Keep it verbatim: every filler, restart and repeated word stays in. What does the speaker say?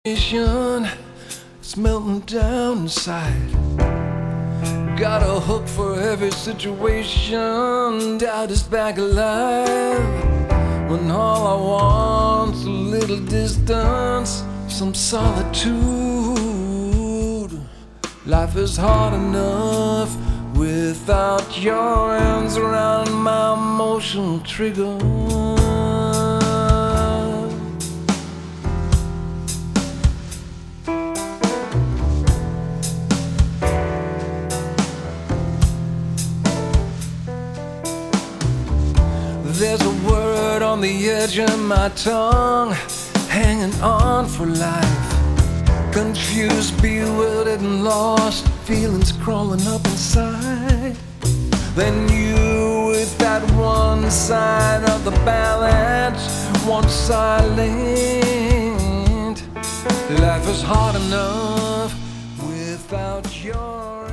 It's melting down inside. Got a hook for every situation. Doubt is back alive. When all I want's a little distance, some solitude. Life is hard enough without your hands around my emotional trigger. There's a word on the edge of my tongue, hanging on for life. Confused, bewildered and lost, feelings crawling up inside. Then you with that one side of the balance, one silent. Life is hard enough without your